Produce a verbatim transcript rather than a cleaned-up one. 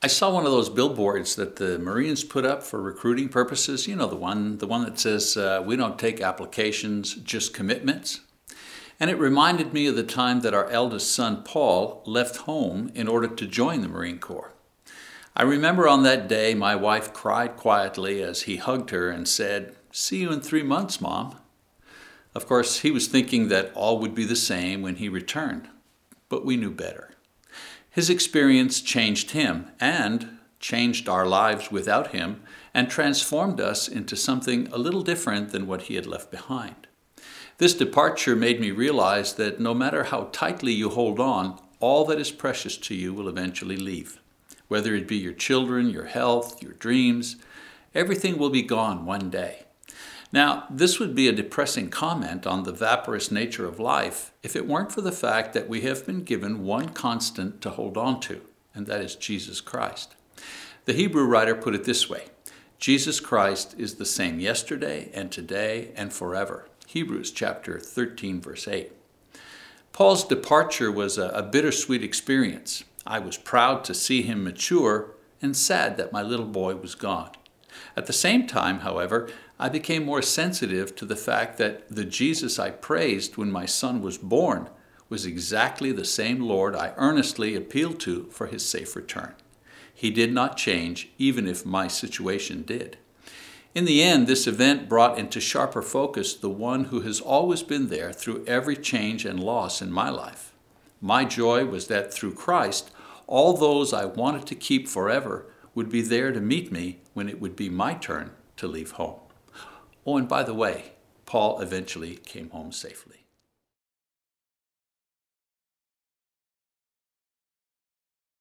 I saw one of those billboards that the Marines put up for recruiting purposes. You know, the one, the one that says, uh, we don't take applications, just commitments. And it reminded me of the time that our eldest son, Paul, left home in order to join the Marine Corps. I remember on that day, my wife cried quietly as he hugged her and said, "See you in three months, Mom." Of course, he was thinking that all would be the same when he returned, but we knew better. His experience changed him and changed our lives without him and transformed us into something a little different than what he had left behind. This departure made me realize that no matter how tightly you hold on, all that is precious to you will eventually leave. Whether it be your children, your health, your dreams, everything will be gone one day. Now, this would be a depressing comment on the vaporous nature of life if it weren't for the fact that we have been given one constant to hold on to, and that is Jesus Christ. The Hebrew writer put it this way: Jesus Christ is the same yesterday and today and forever. Hebrews chapter thirteen, verse eight. Paul's departure was a, a bittersweet experience. I was proud to see him mature and sad that my little boy was gone. At the same time, however, I became more sensitive to the fact that the Jesus I praised when my son was born was exactly the same Lord I earnestly appealed to for his safe return. He did not change, even if my situation did. In the end, this event brought into sharper focus the one who has always been there through every change and loss in my life. My joy was that through Christ, all those I wanted to keep forever would be there to meet me when it would be my turn to leave home. Oh, and by the way, Paul eventually came home safely.